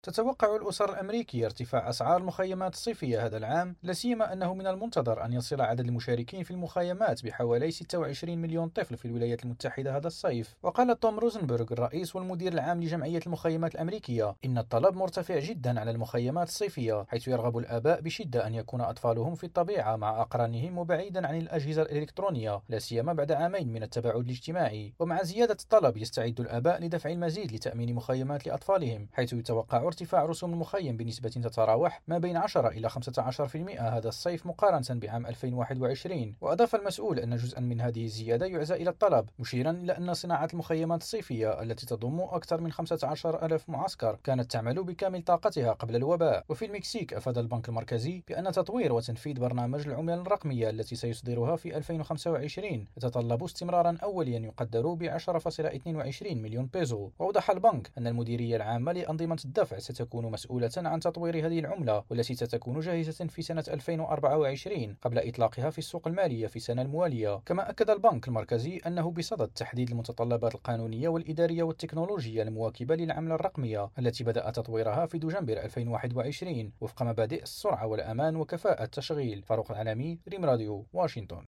تتوقع الأسر الأمريكية ارتفاع أسعار المخيمات الصيفية هذا العام، لا سيما أنه من المنتظر أن يصل عدد المشاركين في المخيمات بحوالي 26 مليون طفل في الولايات المتحدة هذا الصيف. وقال توم روزنبرغ الرئيس والمدير العام لجمعية المخيمات الأمريكية إن الطلب مرتفع جدا على المخيمات الصيفية، حيث يرغب الآباء بشدة أن يكون أطفالهم في الطبيعة مع أقرانهم وبعيدا عن الأجهزة الإلكترونية، لا سيما بعد عامين من التباعد الاجتماعي. ومع زيادة الطلب يستعد الآباء لدفع المزيد لتأمين مخيمات لأطفالهم، حيث يتوقع ارتفاع رسوم المخيم بنسبة تتراوح ما بين 10 إلى 15% هذا الصيف مقارنة بعام 2021. وأضاف المسؤول أن جزءا من هذه الزيادة يعزى إلى الطلب، مشيرا إلى أن صناعة المخيمات الصيفية التي تضم أكثر من 15 ألف معسكر كانت تعمل بكامل طاقتها قبل الوباء. وفي المكسيك أفاد البنك المركزي بأن تطوير وتنفيذ برنامج العملة الرقمية التي سيصدرها في 2025 يتطلب استمرارا أوليا يقدر ب 10.22 مليون بيزو. وأوضح البنك أن المديرية العامة لأنظمة الدفع ستكون مسؤولة عن تطوير هذه العملة، والتي ستكون جاهزة في سنة 2024 قبل إطلاقها في السوق المالية في السنة الموالية. كما أكد البنك المركزي أنه بصدد تحديد المتطلبات القانونية والإدارية والتكنولوجية المواكبة للعملة الرقمية التي بدأ تطويرها في دجنبر 2021 وفق مبادئ السرعة والأمان وكفاءة التشغيل. فاروق العالمي، ريم راديو، واشنطن.